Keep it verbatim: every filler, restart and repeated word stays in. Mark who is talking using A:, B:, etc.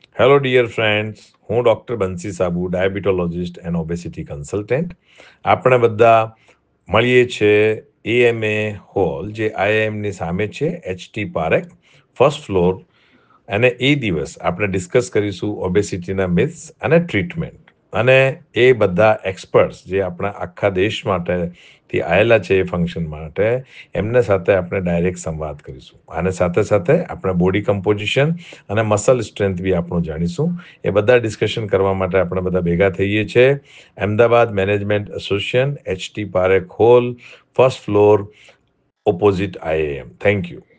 A: Hello dear friends, હું doctor Bansi Sabu, diabetologist and obesity consultant. આપણે બધા મળીએ છીએ એએમએ હોલ, જે આઈઆઈએમની સામે છે, એચટી પારેખ, ફર્સ્ટ ફ્લોર. અને એ દિવસ આપણે ડિસ્કસ કરીશું ઓબેસિટીના મિથ્સ અને ટ્રીટમેન્ટ. અને એ બધા એક્સપર્ટ્સ જે આપણા આખા દેશ માટેથી આવેલા છે એ ફંક્શન માટે, એમના સાથે આપણે ડાયરેક્ટ સંવાદ કરીશું. અને સાથે સાથે આપણે બોડી કમ્પોઝિશન અને મસલ સ્ટ્રેન્થ બી આપણું જાણીશું. એ બધા ડિસ્કશન કરવા માટે આપણે બધા ભેગા થઈએ છીએ Ahmedabad management association, HT Parekh hall, first floor, opposite IIM. Thank you.